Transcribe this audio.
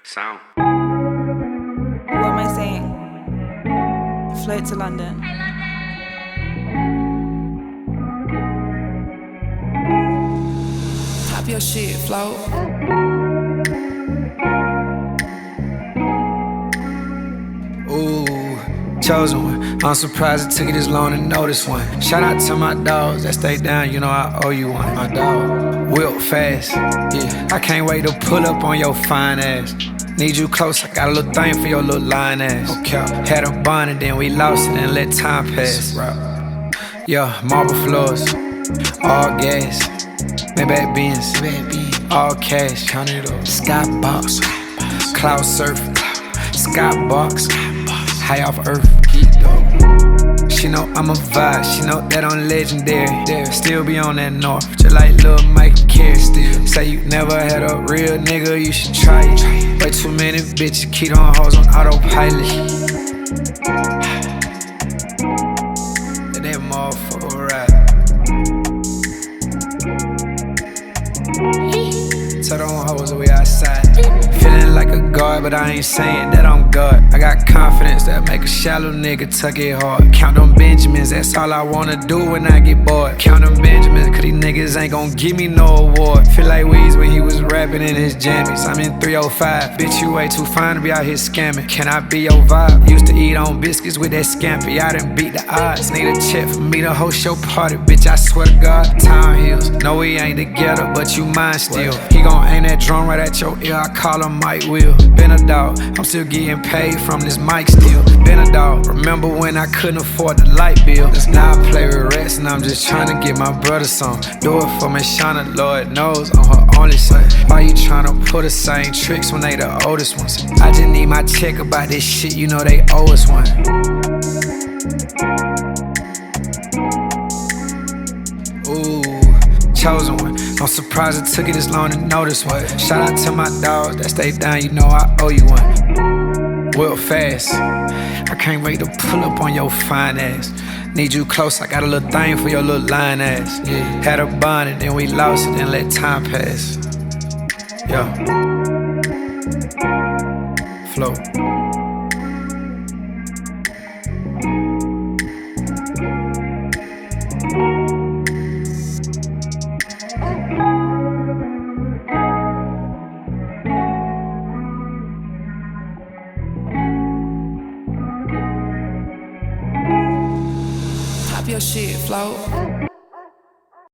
Sound. What am I saying? Float to London. Pop your shit, float. Ooh, chosen one. I'm surprised it took you this long to know this one. Shout out to my dogs that stay down, you know I owe you one. My dog, Wilt fast, yeah. I can't wait to pull up on your fine ass. Need you close, I got a little thing for your little lying ass. Okay. Had a bond and then we lost it and let time pass. Yeah, marble floors, all gas. Maybach Benz, all cash. Count it up. Skybox, cloud surf, skybox, high off earth. She know I'm a vibe, she know that I'm legendary. Still be on that north, just like Lil Mike Carey. Say you never had a real nigga, you should try it. Way too many bitches, keep on hoes on autopilot. Let that motherfucker ride. Tell them hoes we outside. Feeling like a god, but I ain't saying that I'm God. I got confidence that make a shallow nigga tuck it hard. Count them Benjamins, that's all I wanna do when I get bored. Count them Benjamins, cause these niggas ain't gon' give me no award. Feel like Weez when he was rapping in his jammies. I'm in 305, bitch you way too fine to be out here scamming. Can I be your vibe? Used to eat on biscuits with that scampi, I done beat the odds. Need a check for me to host your party, bitch I swear to God. Town Hills, no we ain't together, but you mine still. He gon' aim that drum right at your ear, I call him Mike Will. Been a dog, I'm still getting paid from this mic still. Been a dog, remember when I couldn't afford the light bill. Now I play with rats and I'm just trying to get my brother some. Do it for Miss Shauna, Lord knows I'm her only son. Why you tryna pull the same tricks when they the oldest ones? I just need my check about this shit, you know they owe us one. Ooh, chosen one. I'm surprised it took you this long to know this one. Shout out to my dogs that stay down, you know I owe you one. Wilt fast, I can't wait to pull up on your fine ass. Need you close, I got a little thing for your little lying ass. Yeah. Had a bond and then we lost it and let time pass. Yeah. Flow.